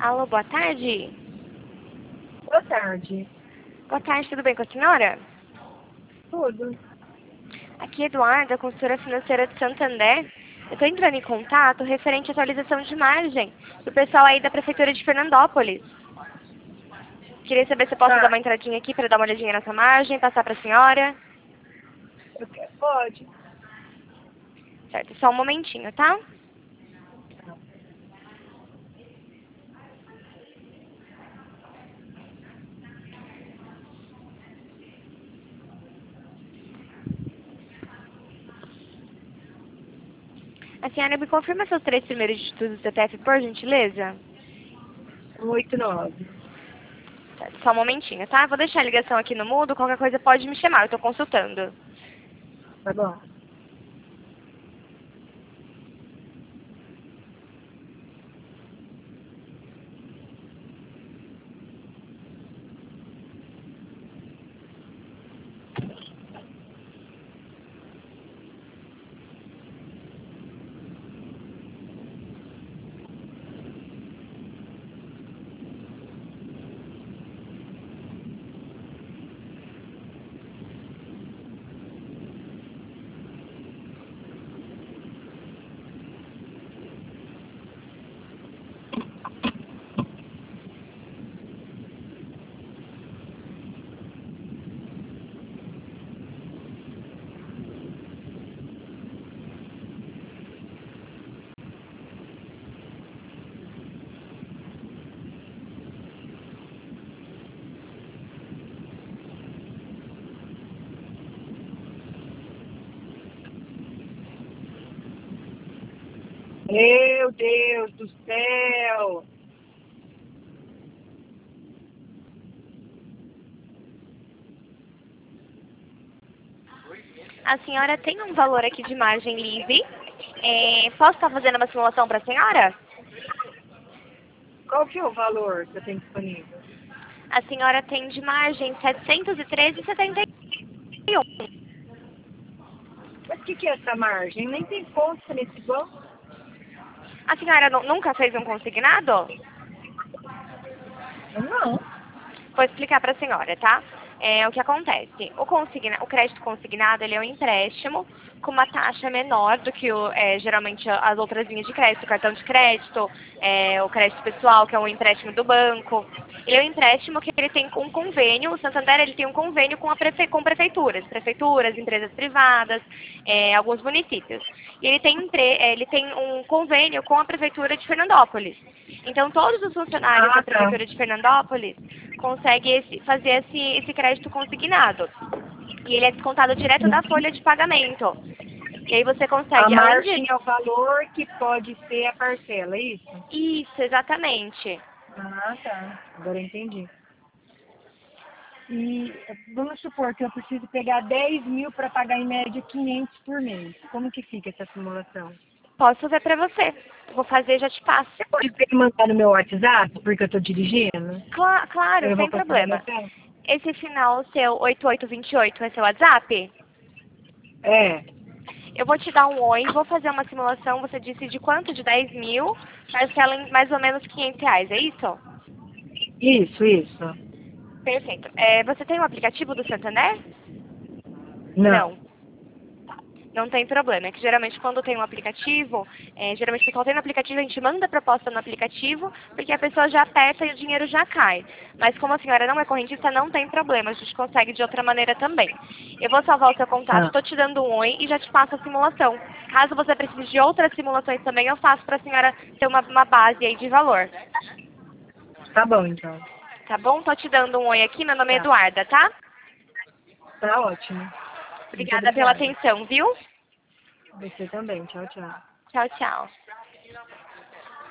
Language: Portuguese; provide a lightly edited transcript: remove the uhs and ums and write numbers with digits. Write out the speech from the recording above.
Alô, boa tarde. Boa tarde. Boa tarde, tudo bem com a senhora? Tudo. Aqui é Eduarda, consultora financeira de Santander. Eu estou entrando em contato referente à atualização de margem do pessoal aí da Prefeitura de Fernandópolis. Queria saber se eu posso dar uma entradinha aqui para dar uma olhadinha nessa margem, passar para a senhora. Pode. Certo, só um momentinho, tá? A senhora me confirma seus 3 primeiros dígitos do CPF, por gentileza? 189. Certo, só um momentinho, tá? Vou deixar a ligação aqui no mudo, qualquer coisa pode me chamar, eu estou consultando. Tá bom. Meu Deus do céu! A senhora tem um valor aqui de margem livre. Posso estar fazendo uma simulação para a senhora? Qual que é o valor que eu tenho disponível? A senhora tem de margem 713,71. Mas o que é essa margem? Nem tem conta nesse banco? A senhora nunca fez um consignado? Não. Vou explicar para a senhora, tá? O que acontece? O crédito consignado ele é um empréstimo com uma taxa menor do que geralmente as outras linhas de crédito, cartão de crédito, o crédito pessoal, que é um empréstimo do banco. Ele é um empréstimo que ele tem um convênio, o Santander ele tem um convênio com com prefeituras, empresas privadas, alguns municípios. E ele tem um convênio com a Prefeitura de Fernandópolis. Então, todos os funcionários da Prefeitura de Fernandópolis conseguem fazer esse crédito consignado. E ele é descontado direto da folha de pagamento. E aí você consegue... A margem é o valor que pode ser a parcela, é isso? Isso, exatamente. Ah, tá. Agora eu entendi. E vamos supor que eu preciso pegar 10 mil para pagar em média 500 por mês. Como que fica essa simulação? Posso ver para você. Vou fazer e já te passo. Você pode mandar no meu WhatsApp, porque eu estou dirigindo? Claro, Eu vou sem passar problema. pra você? Esse final seu 8828 é seu WhatsApp? É. Eu vou te dar um oi, vou fazer uma simulação, você disse de quanto? De 10 mil, parcela em mais ou menos R$ 500, é isso? Isso. Perfeito. Você tem um aplicativo do Santander? Não. Não tem problema. É que geralmente quando tem um aplicativo, geralmente o pessoal tem no aplicativo, a gente manda a proposta no aplicativo, porque a pessoa já aperta e o dinheiro já cai. Mas como a senhora não é correntista, não tem problema. A gente consegue de outra maneira também. Eu vou salvar o seu contato, estou te dando um oi e já te passo a simulação. Caso você precise de outras simulações também, eu faço para a senhora ter uma base aí de valor. Tá bom, então. Tá bom? Tô te dando um oi aqui, meu nome é Tá. Eduarda, tá? Tá ótimo. Obrigada pela atenção, viu? Você também. Tchau, tchau. Tchau, tchau.